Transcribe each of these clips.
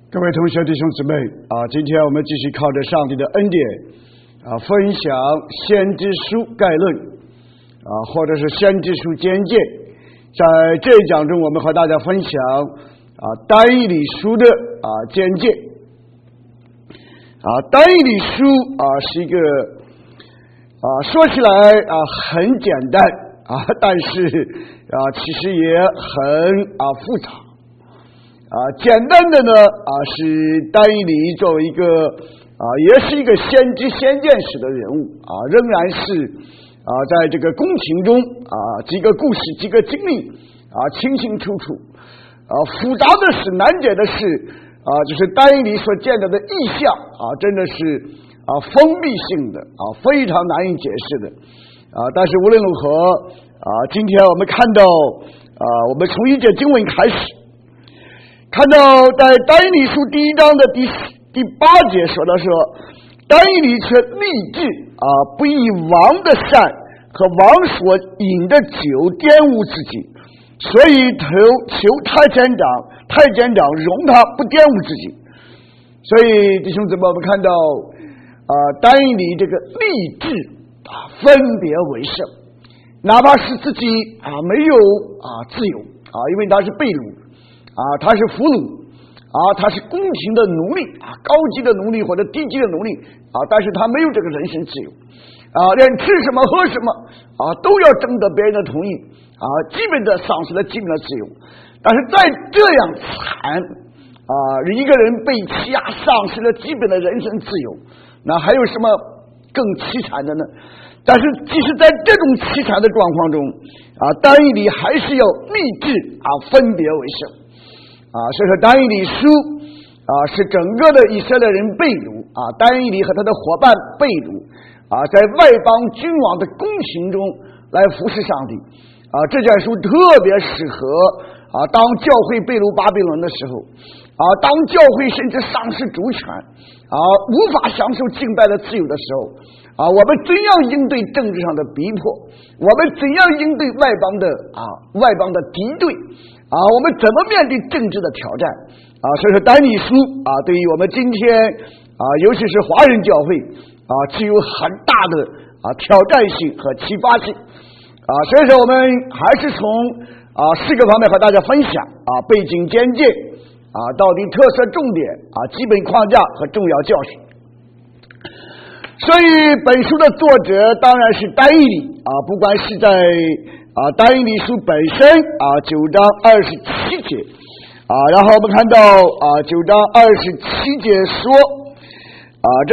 各位同学弟兄姊妹今天我们继续靠着上帝的恩典分享先知书概论或者是先知书简介。在这一讲中，我们和大家分享但以理书的简介。但以理书是一个说起来很简单但是其实也很复杂。简单的呢是但以理作为一个也是一个先知先见史的人物仍然是在这个宫廷中几个故事几个经历清清楚楚。复杂的是难解的是就是但以理所见到的意象真的是封闭性的非常难以解释的但是无论如何今天我们看到我们从一节经文开始，看到在但以理书第1章的第8节说的说，但以理却立志不以王的善和王所饮的酒玷污自己，所以求太监长容他不玷污自己。所以弟兄姊妹，我们看到但以理这个立志分别为圣，哪怕是自己没有自由因为他是被掳他是俘虏他是宫廷的奴隶高级的奴隶或者低级的奴隶但是他没有这个人身自由连吃什么喝什么都要征得别人的同意基本的丧失了基本的自由。但是在这样惨一个人被欺压丧失了基本的人身自由，那还有什么更凄惨的呢？但是即使在这种凄惨的状况中但以理还是要立志分别为圣。所以说但以理书是整个的以色列人被掳但以理和他的伙伴被掳在外邦君王的宫廷中来服侍上帝这卷书特别适合当教会被掳巴比伦的时候当教会甚至丧失主权无法享受敬拜的自由的时候我们怎样应对政治上的逼迫，我们怎样应对外邦的敌对我们怎么面对政治的挑战所以说但以理书对于我们今天尤其是华人教会具有很大的挑战性和启发性所以说我们还是从4个方面和大家分享背景简介到底特色重点基本框架和重要教训。所以本书的作者当然是但以理不管是在但以理书本身9章27节然后我们看到9章27节这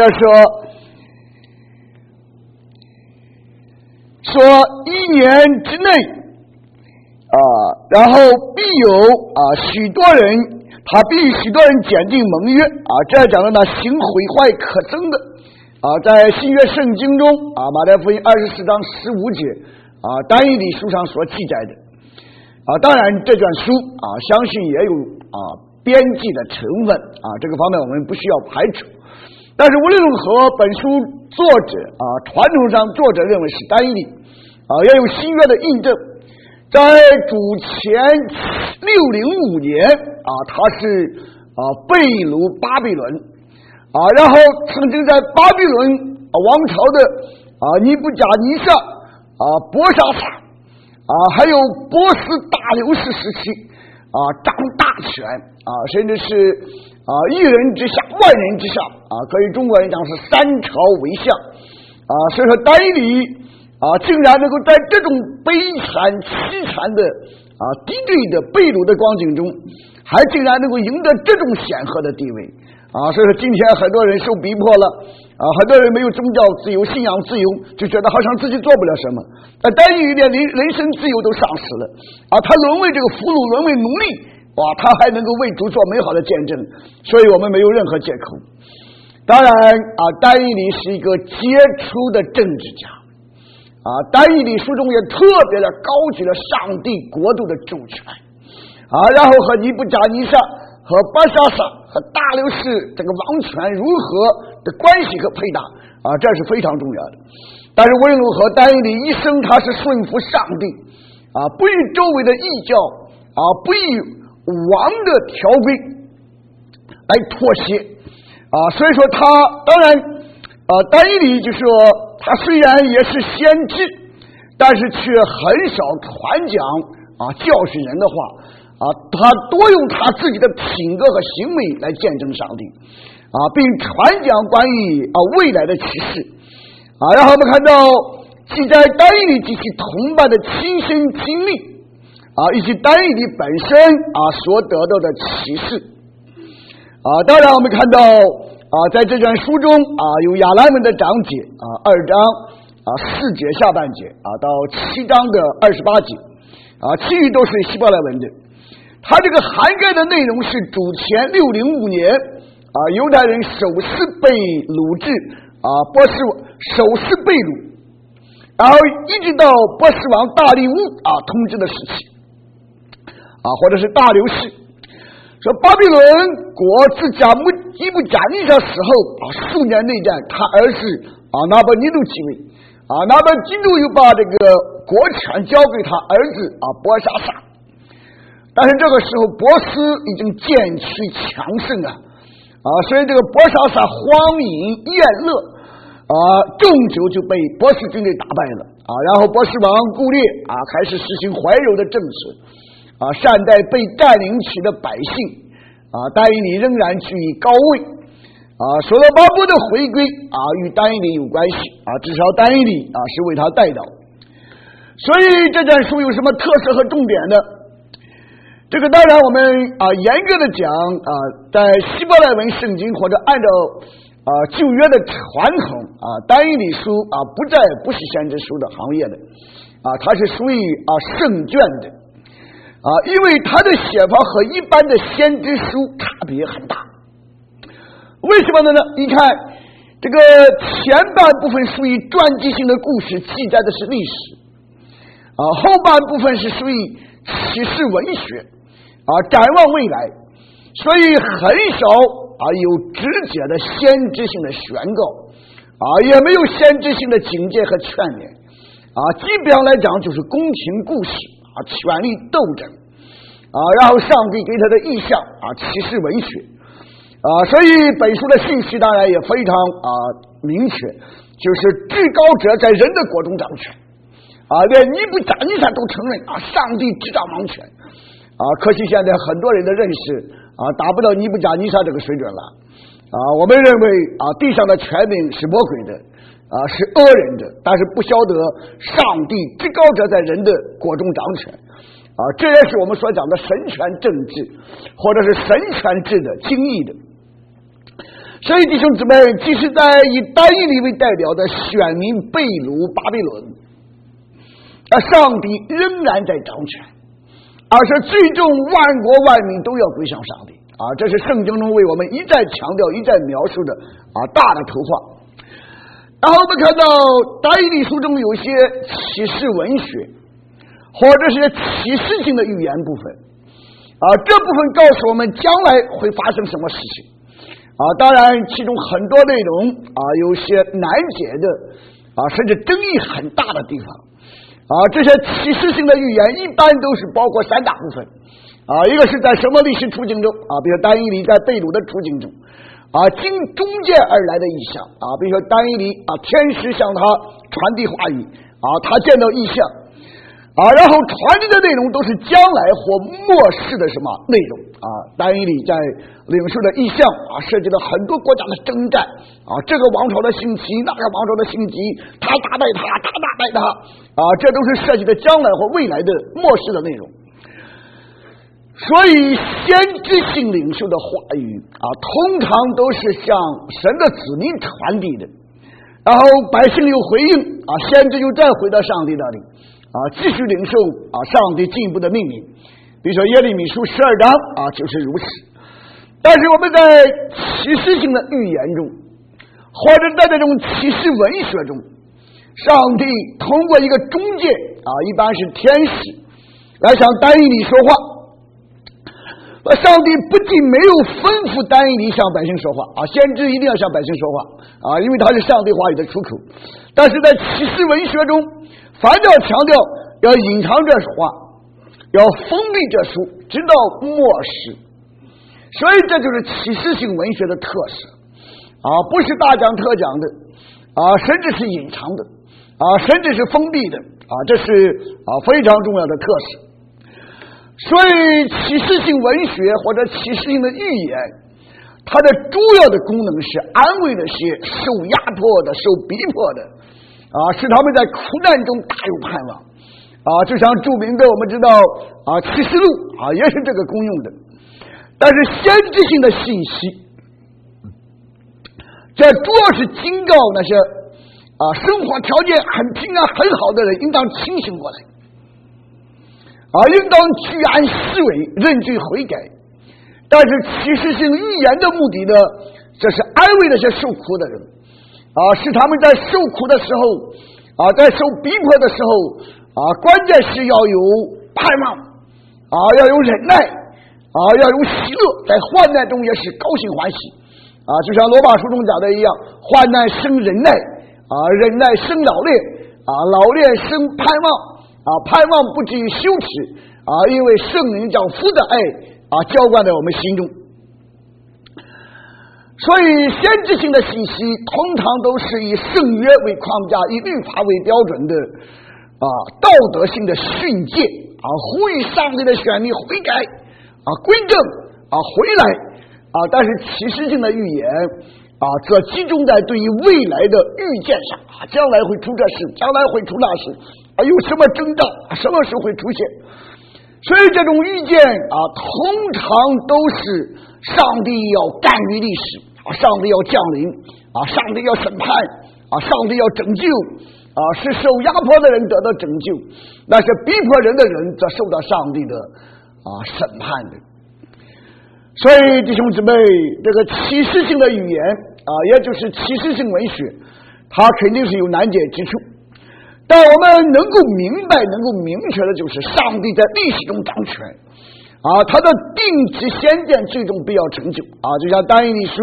说1年之内然后必有许多人许多人检定盟约这讲的呢行毁坏可憎的在新约圣经中马太福音24章15节但以理书上所记载的当然这卷书相信也有编辑的成分这个方面我们不需要排除。但是无论如何本书作者传统上作者认为是但以理也有新约的印证。在主前605年他是被掳巴比伦然后曾经在巴比伦王朝的尼布甲尼撒伯沙撒还有波斯大流士时期掌大权甚至是一人之下万人之上可以中国人讲是3朝为相所以说但以理竟然能够在这种悲惨凄惨的敌对的被掳的光景中还竟然能够赢得这种显赫的地位所以说今天很多人受逼迫了很多人没有宗教自由信仰自由，就觉得好像自己做不了什么但以理连人身自由都丧失了他沦为这个俘虏沦为奴隶他还能够为主做美好的见证，所以我们没有任何借口。当然但以理是一个杰出的政治家但以理书中也特别的高举了上帝国度的主权然后和尼布甲尼撒和巴沙撒和大流士这个王权如何的关系和配搭这是非常重要的。但是无论如何但以理一生他是顺服上帝不与周围的异教不与王的条规来妥协所以说他当然但以理就说他虽然也是先知，但是却很少传讲教训人的话他多用他自己的品格和行为来见证上帝并传讲关于未来的启示然后我们看到记载但以理及其同伴的亲身经历以及但以理本身所得到的启示当然我们看到在这卷书中有亚兰文的章节2章4节下半节到7章的28节其余都是希伯来文的。它这个涵盖的内容是主前605年犹太人首次被掳至波斯首次被掳，然后一直到波斯王大利乌统治的时期或者是大流士。说巴比伦国自迦尼布甲尼撒死后数年内战，他儿子拿巴尼禄继位拿巴尼禄又把这个国权交给他儿子波沙撒，但是这个时候波斯已经渐趋强盛所以这个波沙撒荒淫宴乐终究就被波斯军队打败了然后波斯王固列开始实行怀柔的政策善待被占领起的百姓但以理仍然居于高位所罗巴伯的回归与但以理有关系至少但以理是为他带到。所以这卷书有什么特色和重点呢？这个当然我们严格的讲在希伯来文圣经或者按照旧约的传统但以理书不是先知书的行业的它是属于圣卷的因为它的写法和一般的先知书差别很大。为什么呢？你看这个前半部分属于传记性的故事，记载的是历史后半部分是属于启示文学展望未来，所以很少有直接的先知性的宣告也没有先知性的警戒和劝勉基本上来讲就是宫廷故事权力斗争然后上帝给他的意象启示文学所以本书的信息当然也非常明确，就是至高者在人的国中掌权连尼布甲尼撒都承认上帝执掌王权可惜现在很多人的认识达不到尼布甲尼撒这个水准了我们认为地上的权柄是魔鬼的是恶人的，但是不晓得上帝至高者在人的国中掌权这也是我们所讲的神权政治或者是神权制的精义的。所以弟兄姊妹，即使在以但以理为代表的选民被掳巴比伦上帝仍然在掌权，而是最终万国万民都要归向上帝这是圣经中为我们一再强调一再描述的大的图画。然后我们看到但以理书中有些启示文学或者是启示性的预言部分这部分告诉我们将来会发生什么事情当然其中很多内容有些难解的甚至争议很大的地方这些启示性的预言一般都是包括3大部分一个是在什么历史处境中比如但以理在被掳的处境中经中间而来的意象比如说但以理天使向他传递话语他见到意象然后传递的内容都是将来或末世的什么内容但以理在领受的意象涉及了很多国家的征战这个王朝的兴起，那个王朝的兴起，他打败他，他打败他这都是涉及的将来或未来的末世的内容。所以先知性领袖的话语通常都是向神的子民传递的，然后百姓又回应先知又再回到上帝那里继续领受上帝进一步的命令。比如说耶利米书12章就是如此。但是我们在启示性的预言中，或者在这种启示文学中，上帝通过一个中介一般是天使来向但以理说话。上帝不仅没有吩咐但以理向百姓说话先知一定要向百姓说话因为他是上帝话语的出口，但是在启示文学中反倒强调要隐藏这话，要封闭这书直到末世。 所以这就是启示性文学的特色不是大讲特讲的甚至是隐藏的甚至是封闭的这是非常重要的特色。所以启示性文学或者启示性的预言，它的主要的功能是安慰那些受压迫的、受逼迫的使他们在苦难中大有盼望就像著名的我们知道启示录也是这个功用的。但是先知性的信息，这主要是警告那些生活条件很平安很好的人应当清醒过来应当居安思危，认罪悔改。但是启示性预言的目的呢，这是安慰那些受苦的人使他们在受苦的时候在受逼迫的时候关键是要有盼望要有忍耐要有喜乐，在患难中也是高兴欢喜就像罗马书中讲的一样，患难生忍耐忍耐生老练老练生盼望盼望不至于羞耻因为圣灵将父的爱浇灌在我们心中。所以先知性的信息通常都是以圣约为框架，以律法为标准的道德性的训诫呼吁上帝的选民悔改归正回来但是启示性的预言则集中在对于未来的预见上将来会出这事，将来会出那事有什么征兆，什么时候会出现。所以这种预见通常都是上帝要干预历史上帝要降临上帝要审判上帝要拯救是受压迫的人得到拯救，那是逼迫人的人则受到上帝的审判的。所以弟兄姊妹，这个启示性的语言也就是启示性文学，它肯定是有难解之处，但我们能够明白能够明确的就是上帝在历史中掌权他的定旨先见最终必要成就就像但以理书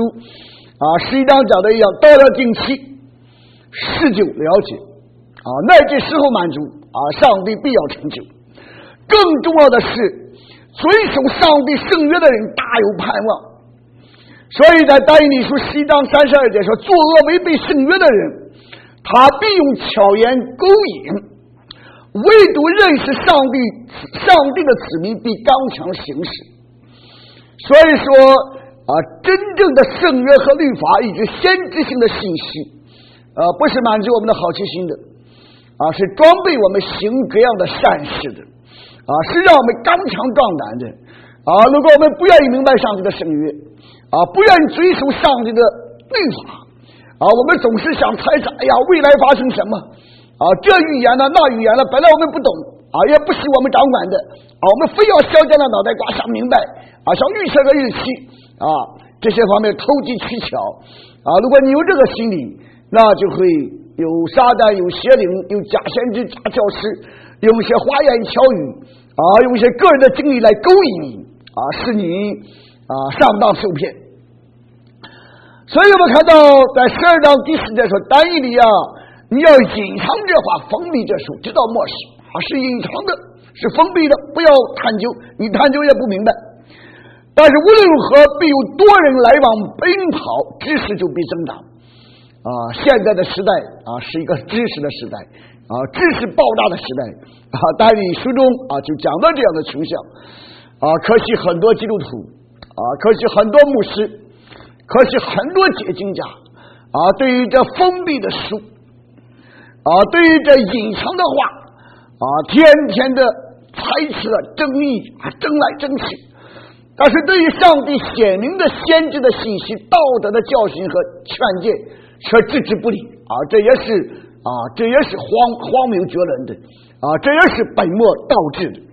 11章讲的一样，到了定期事就了解乃至时候满足上帝必要成就。更重要的是遵守上帝圣约的人大有盼望。所以在但以理书11章32节说，作恶违背圣约的人，他必用巧言勾引，唯独认识上帝的子民必刚强行事。所以说真正的圣约和律法以及先知性的信息不是满足我们的好奇心的是装备我们行各样的善事的是让我们刚强壮胆的如果我们不愿意明白上帝的圣约不愿意追求上帝的律法我们总是想猜测未来发生什么这预言了那预言了，本来我们不懂也不是我们掌管的我们非要削尖了脑袋瓜想明白想预测个日期这些方面投机取巧如果你有这个心理，那就会有撒旦有邪灵有假先知假教师，用一些花言巧语用一些个人的经历来勾引你使你上当受骗。所以我们看到在12章第4节说，但以理你要隐藏这话，封闭这书，直到末世是隐藏的，是封闭的，不要探究，你探究也不明白。但是无论如何，必有多人来往奔跑，知识就必增长现在的时代是一个知识的时代知识爆炸的时代但以理书中就讲到这样的倾向可惜很多基督徒可惜很多牧师，可惜很多解经家对于这封闭的书对于这隐藏的话天天的猜测争议争来争去，但是对于上帝显明的先知的信息道德的教训和劝诫却置之不理这也是荒谬绝伦的这也是本末倒置的。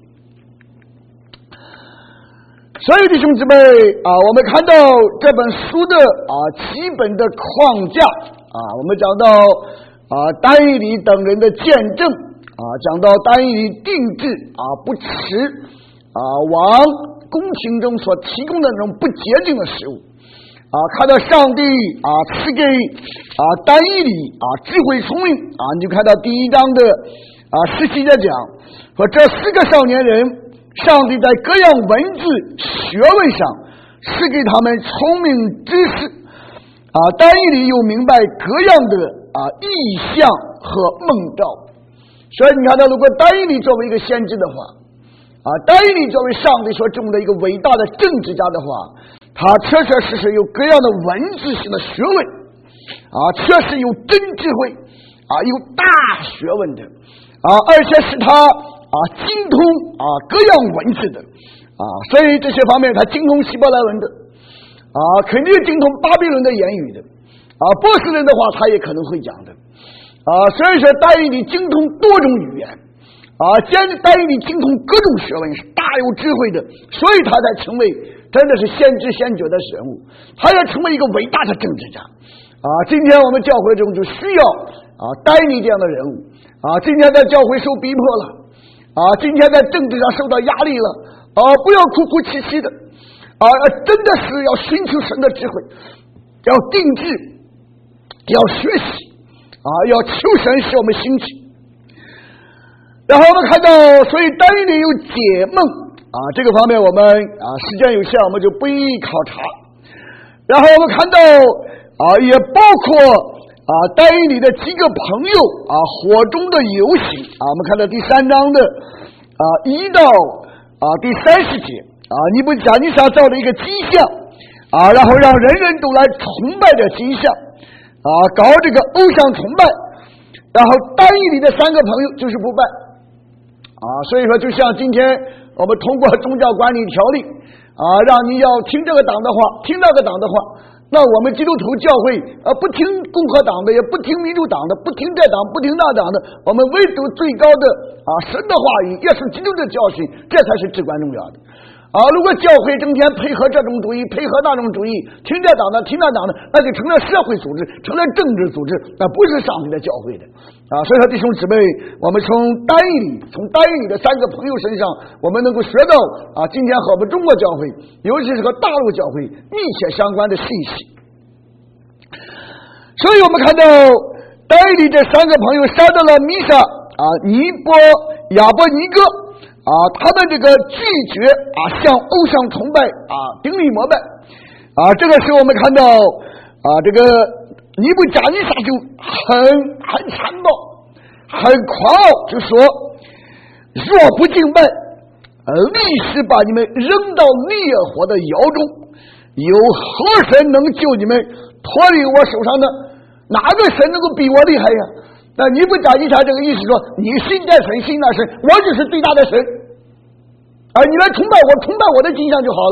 所以弟兄姊妹我们看到这本书的基本的框架我们讲到但以理等人的见证讲到但以理定制不吃往宫廷中所提供的那种不洁净的食物看到上帝赐给但以理智慧聪明你就看到第1章的17节讲说，这4个少年人上帝在各样文字学问上是给他们聪明知识但以理又明白各样的意象和梦兆。所以你看到，如果但以理作为一个先知的话但以理作为上帝所种的一个伟大的政治家的话，他确确实实有各样的文字性的学问确实有真智慧有大学问的而且是他精通各样文字的所以这些方面他精通希伯来文的肯定精通巴比伦的言语的波斯人的话他也可能会讲的所以说但以理精通多种语言但以理精通各种学问，是大有智慧的，所以他才成为真的是先知先觉的人物，他要成为一个伟大的政治家今天我们教会中就需要但以理这样的人物今天在教会受逼迫了今天在政治上受到压力了不要哭哭啼啼的真的是要寻求神的智慧，要定制，要学习要求神使我们兴起。然后我们看到，所以但以理有解梦这个方面我们时间有限，我们就不一一考察。然后我们看到也包括但以理的几个朋友火中的游行我们看到第3章的1到第30节尼布甲尼撒造了一个迹象然后让人人都来崇拜这迹象搞这个偶像崇拜，然后但以理的3个朋友就是不拜所以说就像今天我们通过宗教管理条例让你要听这个党的话，听那个党的话，那我们基督徒教会不听共和党的，也不听民主党的，不听这党不听那党的，我们唯独最高的神的话语，也是基督的教训，这才是至关重要的如果教会整天配合这种主义，配合那种主义，听这党的听那党的，那就成了社会组织，成了政治组织，那不是上帝的教会的所以说弟兄姊妹，我们从但以理的3个朋友身上，我们能够学到今天和我们中国教会，尤其是和大陆教会密切相关的信息。所以我们看到但以理这3个朋友杀到了弥撒尼波亚伯尼哥他们这个拒绝向偶像崇拜顶礼膜拜这个时候我们看到这个尼布甲尼撒就很残暴很狂傲，就说若不敬拜立时把你们扔到烈火的窑中，有何神能救你们脱离我手上呢？哪个神能够比我厉害呀？那尼布甲尼撒这个意思说，你信这神信那神，我就是最大的神你来崇拜我，崇拜我的迹象就好了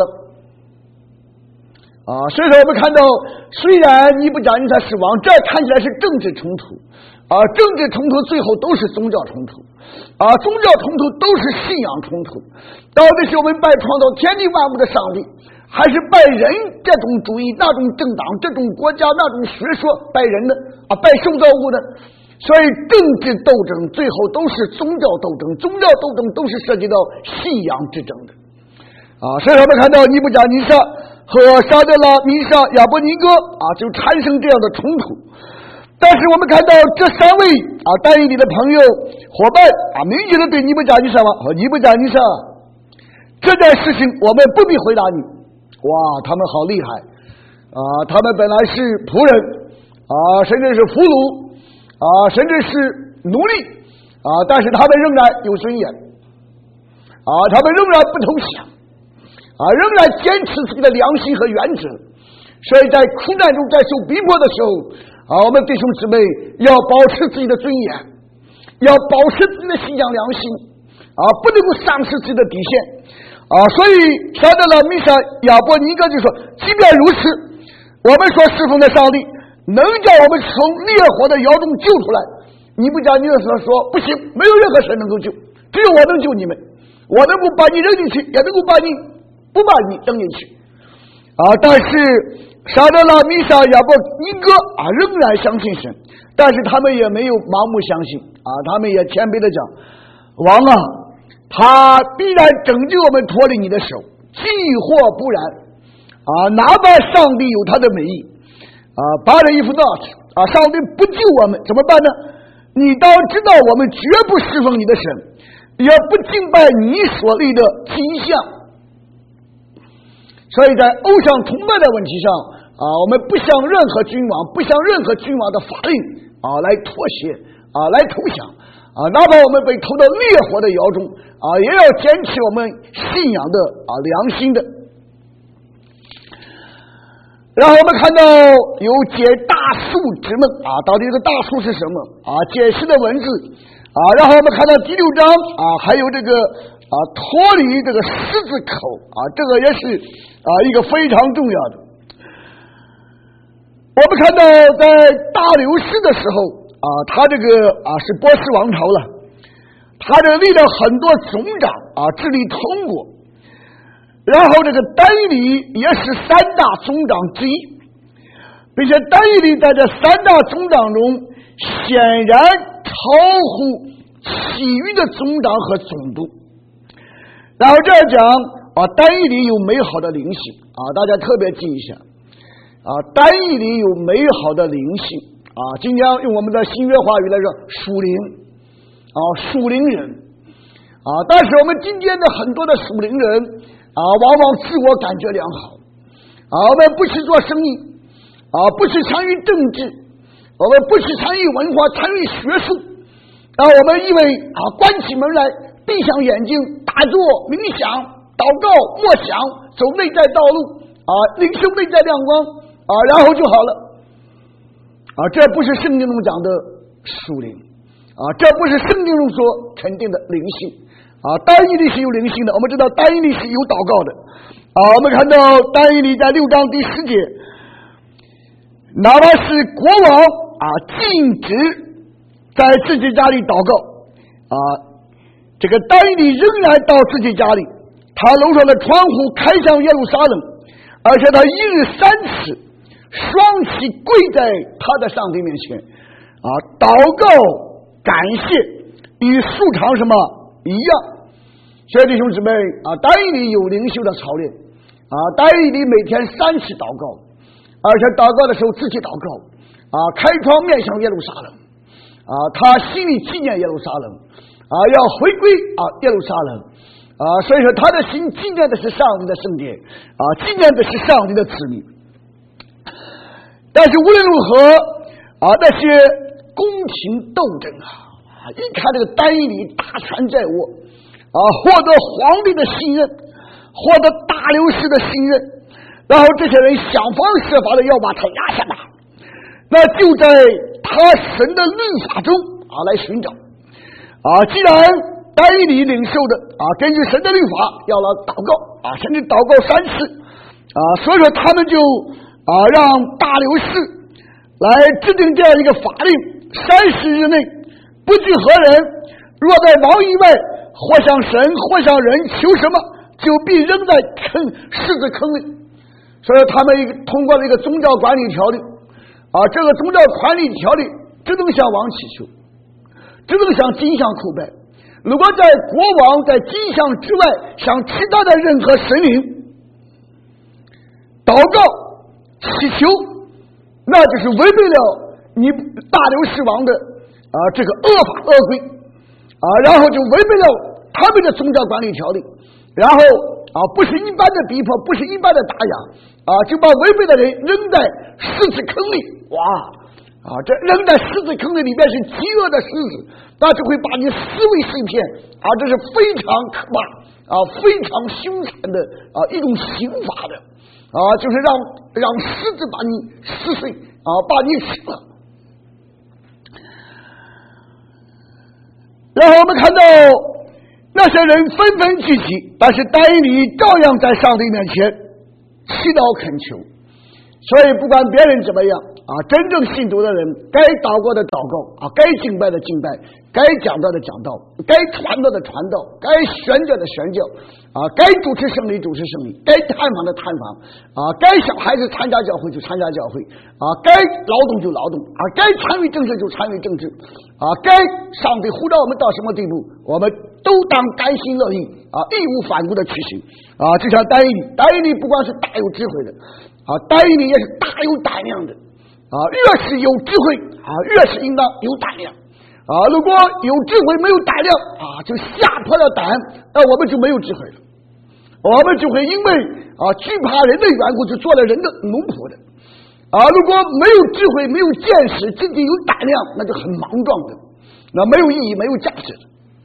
所以说我们看到，虽然尼布甲尼撒死亡，这看起来是政治冲突政治冲突最后都是宗教冲突宗教冲突都是信仰冲突，到底是我们拜创造天地万物的上帝，还是拜人这种主义，那种政党，这种国家，那种学说拜人的拜受造物的。所以政治斗争最后都是宗教斗争，宗教斗争都是涉及到信仰之争的所以我们看到尼布甲尼撒和沙德拉弥沙亚伯尼哥就产生这样的冲突。但是我们看到这3位但以理的朋友伙伴明确的对尼布甲尼撒尼布甲尼撒，这件事情我们不必回答你。哇，他们好厉害他们本来是仆人甚至是俘虏甚至是奴隶但是他们仍然有尊严他们仍然不投降仍然坚持自己的良心和原则。所以在苦难中，在受逼迫的时候我们弟兄姊妹要保持自己的尊严，要保持自己的信仰良心不能够丧失自己的底线所以沙德拉弥沙亚伯尼哥就说，即便如此，我们所侍奉的上帝能叫我们从烈火的窑中救出来。尼布甲尼撒说不行，没有任何神能够救，只有我能救你们，我能够把你扔进去，也能够把你不把你扔进去但是沙德拉弥沙亚伯尼哥仍然相信神，但是他们也没有盲目相信他们也谦卑的讲，王他必然拯救我们脱离你的手，既或不然哪怕上帝有他的美意把这衣服not上帝不救我们怎么办呢？你当知道我们绝不侍奉你的神，也不敬拜你所立的迹象。 所以在偶像崇拜的问题上我们不向任何君王，不向任何君王的法令来妥协来投降哪怕我们被投到烈火的窑中也要坚持我们信仰的良心的。然后我们看到有解大数之梦到底这个大数是什么解释的文字然后我们看到第6章还有这个脱离这个狮子口这个也是一个非常重要的。我们看到在大流士的时候他这个是波斯王朝了，他这个立了很多总长治理通国，然后这个但以理也是3大总长之一，并且但以理在这3大总长中显然超乎其余的总长和总督。然后这样讲但以理有美好的灵性大家特别记一下但以理有美好的灵性今天用我们的新约话语来说属灵属灵人但是我们今天的很多的属灵人往往自我感觉良好我们不去做生意不去参与政治，我们不去参与文化，参与学术我们以为关起门来闭上眼睛打坐冥想祷告默想走内在道路领受内在亮光然后就好了这不是圣经中讲的属灵这不是圣经中所肯定的灵性但以理是有灵性的，我们知道但以理是有祷告的我们看到但以理在6章第10节，哪怕是国王禁止在自己家里祷告这个但以理仍然到自己家里，他楼上的窗户开向耶路撒冷，而且他一日3次双膝跪在他的上帝面前祷告感谢，与素常什么一样。所以弟兄姊妹但以理有灵修的操练但以理每天3次祷告，而且祷告的时候自己祷告开窗面向耶路撒冷他心里纪念耶路撒冷要回归耶路撒冷所以说他的心纪念的是上帝的圣殿纪念的是上帝的子民。但是无论如何那些宫廷斗争一看这个但以理大权在握获得皇帝的信任，获得大流士的信任，然后这些人想方设法的要把他压下来，那就在他神的律法中来寻找既然但以理领受的根据神的律法要来祷告甚至祷告3次所以说他们就让大流士来制定这样一个法令，30日内不拘何人，若在王以外或向神或向人求什么，就必扔在狮子坑里。所以他们通过了一个宗教管理条例这个宗教管理条例只能向王祈求，只能向金像叩拜，如果在国王在金像之外向其他的任何神灵祷告祈求，那就是违背了你大流士王的这个恶法恶规然后就违背了他们的宗教管理条例，然后不是一般的逼迫，不是一般的打压就把违背的人扔在狮子坑里。哇这扔在狮子坑里里面是饥饿的狮子，那就会把你撕为碎片这是非常可怕非常凶残的一种刑罚的就是让狮子把你撕碎把你吃了。然后我们看到那些人纷纷聚集，但是但以理照样在上帝面前祈祷恳求。所以不管别人怎么样真正信主的人该祷告的祷告该敬拜的敬拜，该讲道的讲道，该传道的传道，该宣教的宣教该主持圣礼主持圣礼，该探访的探访该小孩子参加教会就参加教会该劳动就劳动该参与政治就参与政治该上帝呼召我们到什么地步，我们都当甘心乐意义无反顾的去行就像但以理不光是大有智慧的但以理也是大有胆量的越是有智慧越是应当有胆量如果有智慧没有胆量就吓破了胆，那我们就没有智慧了，我我们就会因为惧怕人的缘故，就做了人的奴仆的。如果没有智慧，没有见识，自己有胆量，那就很莽撞的，那没有意义，没有价值的。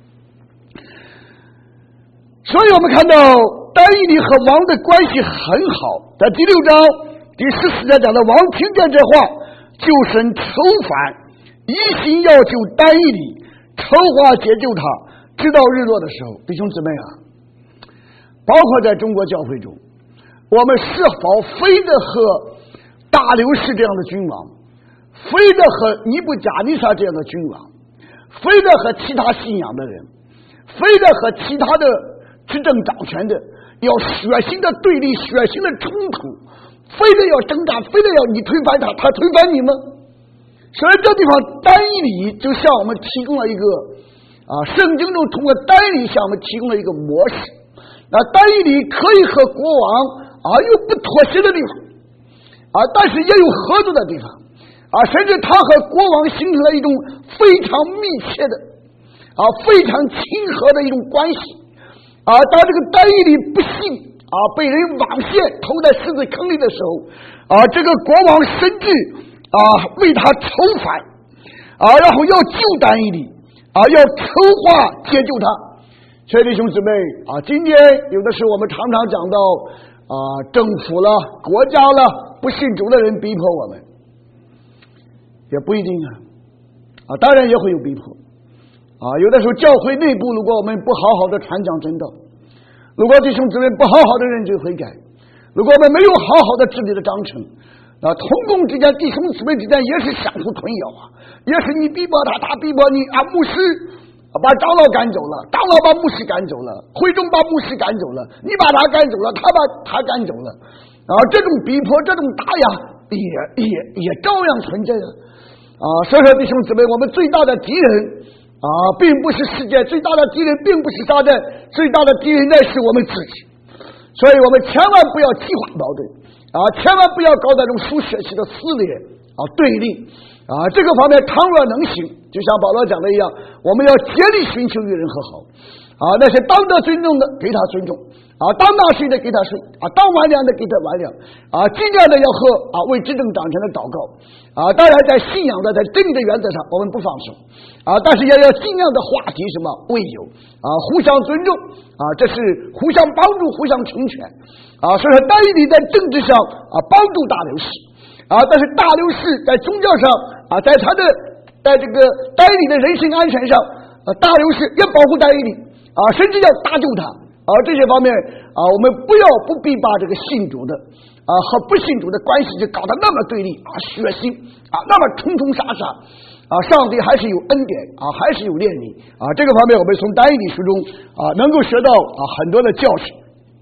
所以我们看到但以理和王的关系很好，在第6章第14节讲的，王听见这话，就生愁烦，一心要救但以理，筹划解救他，直到日落的时候。弟兄姊妹包括在中国教会中，我们是否非得和大流士这样的君王，非得和尼布甲尼撒这样的君王，非得和其他信仰的人，非得和其他的执政掌权的要血腥的对立，血腥的冲突，非得要征战，非得要你推翻他，他推翻你吗？所以这地方但以理就向我们提供了一个圣经中通过但以理向我们提供了一个模式。那但以理可以和国王有不妥协的地方但是也有合作的地方甚至他和国王形成了一种非常密切的非常亲和的一种关系当这个但以理不幸被人枉陷投在狮子坑里的时候这个国王甚至为他筹烦然后要救但以理要筹划解救他。所以弟兄姊妹今天有的时候我们常常讲到政府了，国家了，不信主的人逼迫我们，也不一定当然也会有逼迫有的时候教会内部，如果我们不好好的传讲真道，如果弟兄姊妹不好好的认罪悔改，如果我们没有好好的治理的章程同工之间，弟兄姊妹之间也是相互吞咬也是你逼迫他，他逼迫你牧师把长老赶走了，长老把牧师赶走了，会众把牧师赶走了，你把他赶走了，他把他赶走了这种逼迫，这种打压也照样存在所以说弟兄姊妹，我们最大的敌人并不是世界，最大的敌人并不是撒旦，最大的敌人乃是我们自己。所以我们千万不要激化矛盾千万不要搞那种属血气的撕裂对立这个方面倘若能行，就像保罗讲的一样，我们要竭力寻求与人和好那些当得尊重的给他尊重当纳税的给他税当完粮的给他完粮尽量的要和为执政掌权的祷告当然在信仰的在真理的原则上我们不放手但是也要尽量的话题什么为友互相尊重这是互相帮助，互相成全所以说但以理在政治上帮助大流士但是大流士在宗教上在这个但以理的人身安全上大流士也保护但以理甚至要搭救他这些方面我们不必把这个信主的和不信主的关系就搞得那么对立血腥那么冲冲杀杀上帝还是有恩典还是有怜悯这个方面我们从但以理书中能够学到很多的教训。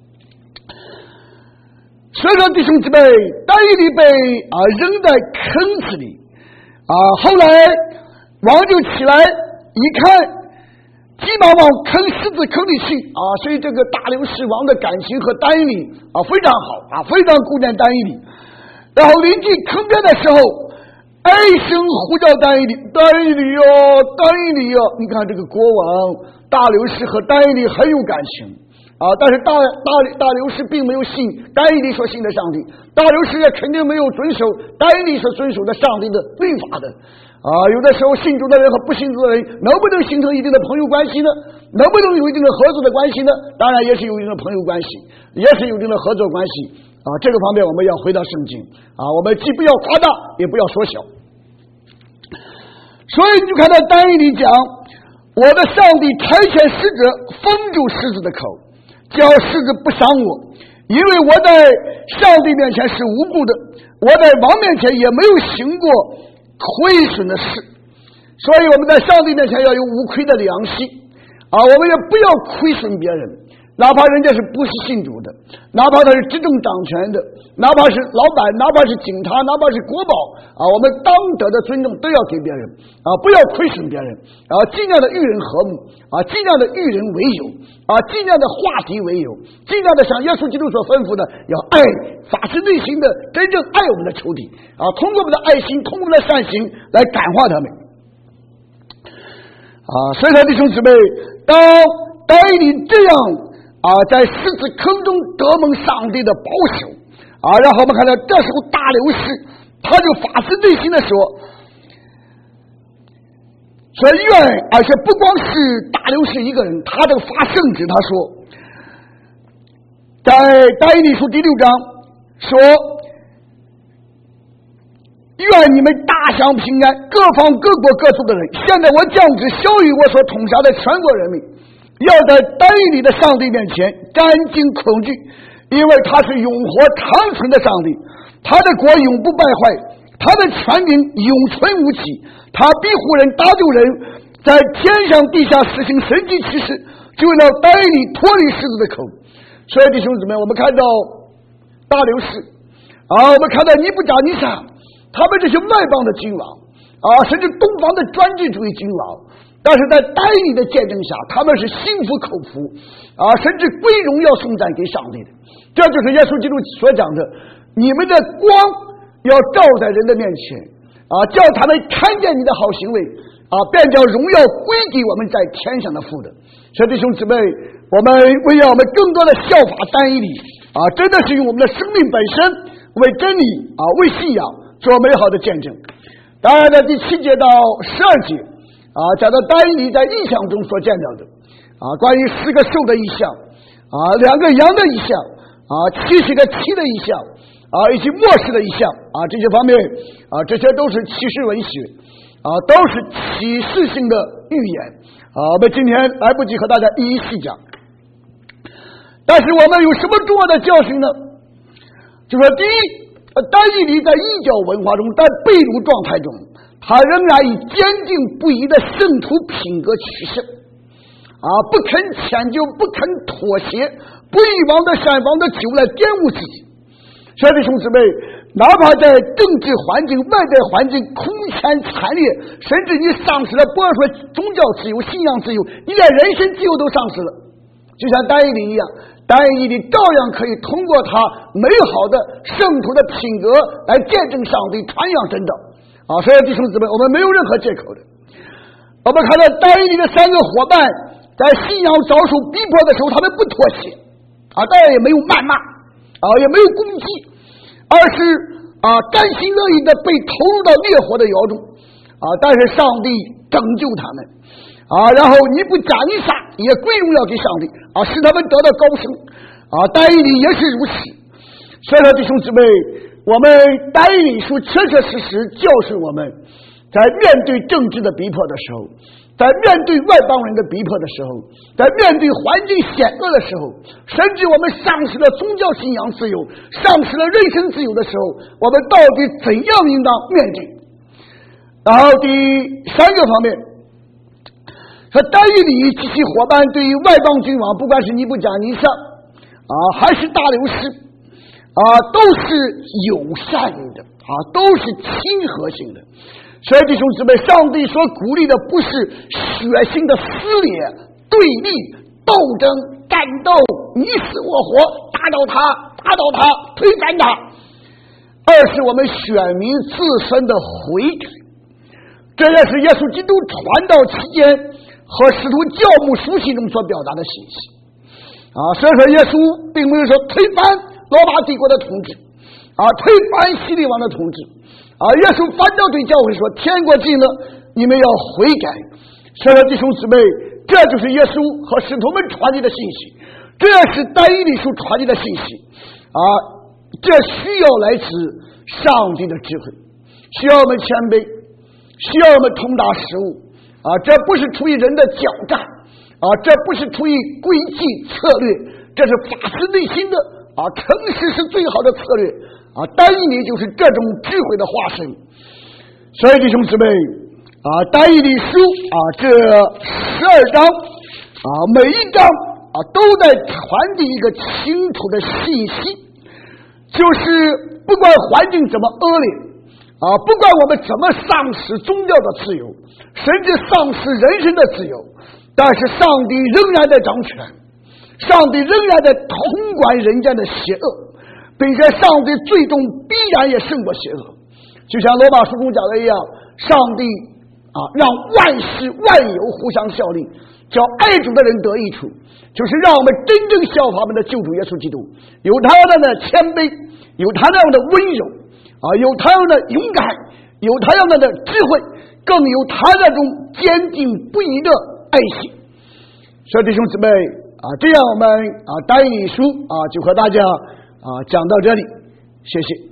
所以说弟兄姊妹，但以理被扔在坑子里后来王就起来一看，急忙往狮子坑里去所以这个大流士王的感情和但以理非常好非常顾念但以理。然后临近坑边的时候，哀声呼叫但以理，但以理但以理你看这个国王大流士和但以理很有感情但是大流士并没有信但以理所信的上帝，大流士也肯定没有遵守但以理所遵守的上帝的律法的有的时候信主的人和不信主的人能不能形成一定的朋友关系呢？能不能有一定的合作的关系呢？当然也是有一定的朋友关系，也是有一定的合作关系这个方面我们要回到圣经我们既不要夸大也不要缩小。所以你就看到但以理讲，我的上帝差遣使者封住狮子的口，叫狮子不伤我，因为我在上帝面前是无辜的，我在王面前也没有行过亏损的事。所以我们在上帝面前要有无亏的良心我们也不要亏损别人，哪怕人家是不是信主的，哪怕他是执政掌权的，哪怕是老板，哪怕是警察，哪怕是国宝我们当得的尊重都要给别人不要亏损别人尽量的与人和睦尽量的与人为友尽量的化敌为友，尽量的像耶稣基督所吩咐的，要爱发自内心的真正爱我们的仇敌通过我们的爱心，通过我们的善行来感化他们所以说弟兄姊妹，当但以理这样在狮子口中得蒙上帝的保守然后我们看到这时候大流士他就发自内心的说愿，而且不光是大流士一个人，他这个发圣旨，他说在但以理书第6章说，愿你们大享平安，各方各国各族的人，现在我降旨晓谕我所统辖的全国人民，要在但以理的上帝面前战惊恐惧，因为他是永活长存的上帝，他的国永不败坏，他的权柄永存无期，他庇护人搭救人，在天上地下实行神迹奇事，就为了但以理脱离狮子的口。所以弟兄姊妹，我们看到大流士我们看到尼布甲尼撒，他们这些外邦的君王甚至东方的专制主义君王，但是在但以理的见证下，他们是心服口服甚至归荣耀颂赞给上帝的。这就是耶稣基督所讲的，你们的光要照在人的面前叫他们看见你的好行为便叫荣耀归给我们在天上的父的。所以弟兄姊妹，我们为要我们更多的效法但以理真的是用我们的生命本身为真理为信仰做美好的见证。当然在第7节到12节讲到但以理在异象中所见到的关于10个兽的异象2个羊的异象70个旗的异象以及末世的异象这些方面这些都是启示文学都是启示性的预言我们今天来不及和大家一一细讲。但是我们有什么重要的教训呢？就说第一，但以理在异教文化中，在被掳状态中，他仍然以坚定不移的圣徒品格取胜不肯迁就，不肯妥协，不以往的山房的酒来玷污自己。所以弟兄姊妹，哪怕在政治环境、外在环境空前惨烈，甚至你丧失了，不要说宗教自由、信仰自由，你连人身自由都丧失了，就像但以理一样，但以理照样可以通过他美好的圣徒的品格来见证上帝、传扬真道所以弟兄姊妹，我们没有任何借口的。我们看到但以理的3个伙伴在信仰遭受逼迫的时候，他们不妥协当然也没有谩骂也没有攻击，而是甘心乐意的被投入到烈火的窑中但是上帝拯救他们然后尼布甲尼撒也归荣耀给上帝使他们得到高升但以理也是如此。所以说弟兄姊妹，我们但以理书确确实实教训我们，在面对政治的逼迫的时候，在面对外邦人的逼迫的时候，在面对环境险恶的时候，甚至我们丧失了宗教信仰自由，丧失了人身自由的时候，我们到底怎样应当面对？然后第3个方面，说但以理及其伙伴对于外邦君王，不管是尼布甲尼撒还是大流士都是友善的都是亲和性的。所以弟兄姊妹，上帝所鼓励的不是血腥的撕裂、对立、斗争、战斗、你死我活，打倒他，推翻他，而是我们选民自身的悔改。这也是耶稣基督传道期间和使徒教牧书信中所表达的信息所以说耶稣并没有说推翻罗马帝国的统治推翻希律王的统治耶稣反倒对教会说，天国近了，你们要悔改。所以说弟兄姊妹，这就是耶稣和使徒们传递的信息，这是但以理书传递的信息这需要来自上帝的智慧，需要我们谦卑，需要我们通达实务这不是出于人的狡诈这不是出于诡计策略，这是发自内心的诚实是最好的策略但以理就是这种智慧的化身。所以弟兄姊妹但以理书这12章每一章都在传递一个清楚的信息，就是不管环境怎么恶劣不管我们怎么丧失宗教的自由，甚至丧失人身的自由，但是上帝仍然在掌权，上帝仍然在统管人间的邪恶，并且上帝最终必然也胜过邪恶。就像罗马书中讲的一样，上帝让万事万有互相效力， 叫爱主的人得益处，就是让我们真正效法我们的救主耶稣基督，有他样的谦卑，有他那样的温柔有他样的勇敢，有他样的智慧，更有他那种坚定不移的爱心。所以弟兄姊妹这样我们单一书就和大家讲到这里，谢谢。